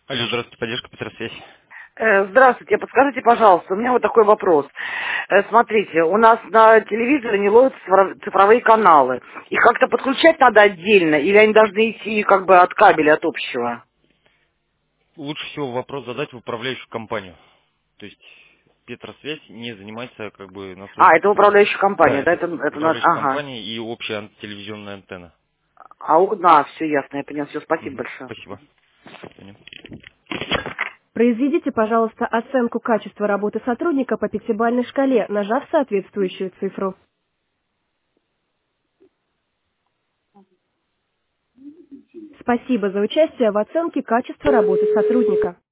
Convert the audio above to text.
Алло, здравствуйте, поддержка Петросвязь. Здравствуйте, подскажите, пожалуйста, у меня вот такой вопрос. Смотрите, у нас на телевизоре не ловятся цифровые каналы. Их как-то подключать надо отдельно, или они должны идти как бы от кабеля, от общего? Лучше всего вопрос задать в управляющую компанию. То есть Петросвязь не занимается как бы настройкой Это цифровых. управляющая Да, компания, да, это это управляющая ага. компания и общая телевизионная антенна. Все ясно, я понял, все, спасибо Мгм. большое. Спасибо. До свидания. Произведите, пожалуйста, оценку качества работы сотрудника по пятибалльной шкале, нажав соответствующую цифру. Спасибо за участие в оценке качества работы сотрудника.